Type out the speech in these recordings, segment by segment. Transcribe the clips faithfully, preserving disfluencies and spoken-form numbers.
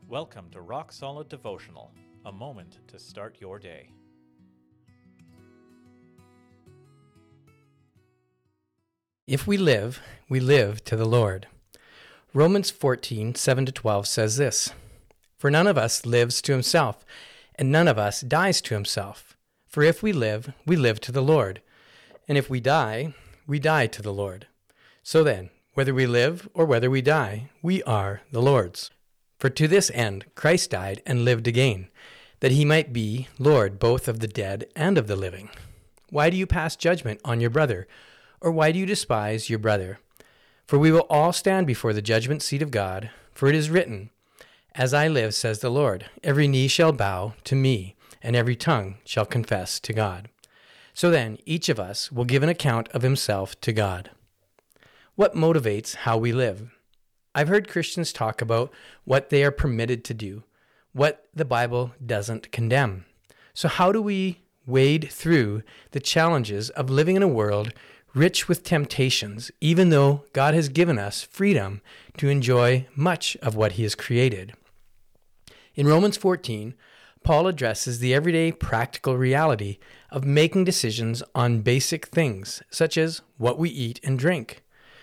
Welcome to Rock Solid Devotional, a moment to start your day. If we live, we live to the Lord. Romans fourteen, seven to twelve says this, "For none of us lives to himself, and none of us dies to himself. For if we live, we live to the Lord. And if we die, we die to the Lord. So then, whether we live or whether we die, we are the Lord's. For to this end Christ died and lived again, that he might be Lord both of the dead and of the living. Why do you pass judgment on your brother? Or why do you despise your brother? For we will all stand before the judgment seat of God, for it is written, 'As I live, says the Lord, every knee shall bow to me, and every tongue shall confess to God.' So then, each of us will give an account of himself to God." What motivates how we live? I've heard Christians talk about what they are permitted to do, what the Bible doesn't condemn. So how do we wade through the challenges of living in a world rich with temptations, even though God has given us freedom to enjoy much of what he has created? In Romans fourteen, Paul addresses the everyday practical reality of making decisions on basic things, such as what we eat and drink.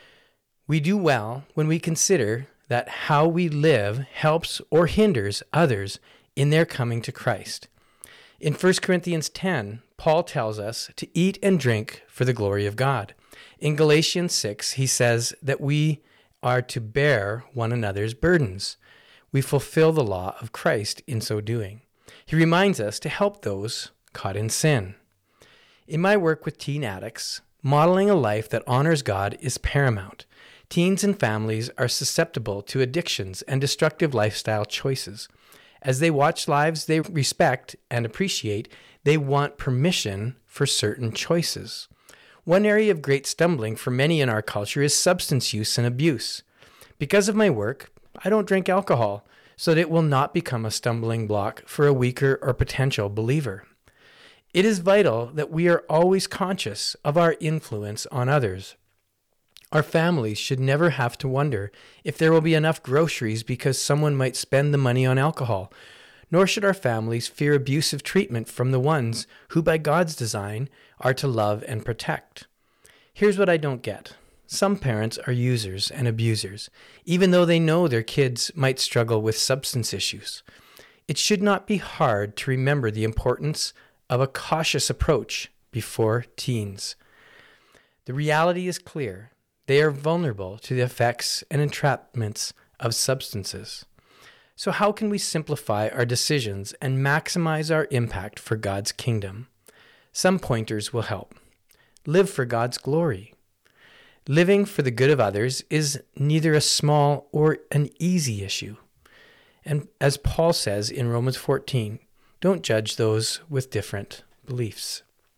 We do well when we consider that how we live helps or hinders others in their coming to Christ. In First Corinthians ten, Paul tells us to eat and drink for the glory of God. In Galatians six, he says that we are to bear one another's burdens. We fulfill the law of Christ in so doing. He reminds us to help those caught in sin. In my work with teen addicts, modeling a life that honors God is paramount. Teens and families are susceptible to addictions and destructive lifestyle choices. As they watch lives they respect and appreciate, they want permission for certain choices. One area of great stumbling for many in our culture is substance use and abuse. Because of my work, I don't drink alcohol, so that it will not become a stumbling block for a weaker or potential believer. It is vital that we are always conscious of our influence on others. Our families should never have to wonder if there will be enough groceries because someone might spend the money on alcohol, nor should our families fear abusive treatment from the ones who, by God's design, are to love and protect. Here's what I don't get. Some parents are users and abusers, even though they know their kids might struggle with substance issues. It should not be hard to remember the importance of a cautious approach before teens. The reality is clear. They are vulnerable to the effects and entrapments of substances. So how can we simplify our decisions and maximize our impact for God's kingdom? Some pointers will help. Live for God's glory. Living for the good of others is neither a small or an easy issue. And as Paul says in Romans fourteen, don't judge those with different beliefs.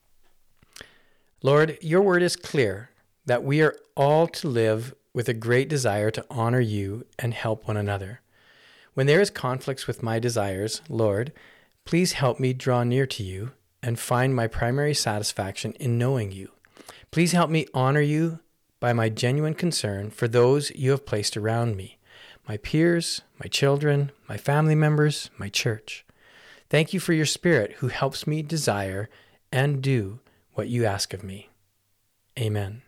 Lord, your word is clear that we are all to live with a great desire to honor you and help one another. When there is conflicts with my desires, Lord, please help me draw near to you and find my primary satisfaction in knowing you. Please help me honor you by my genuine concern for those you have placed around me, my peers, my children, my family members, my church. Thank you for your Spirit who helps me desire and do what you ask of me. Amen.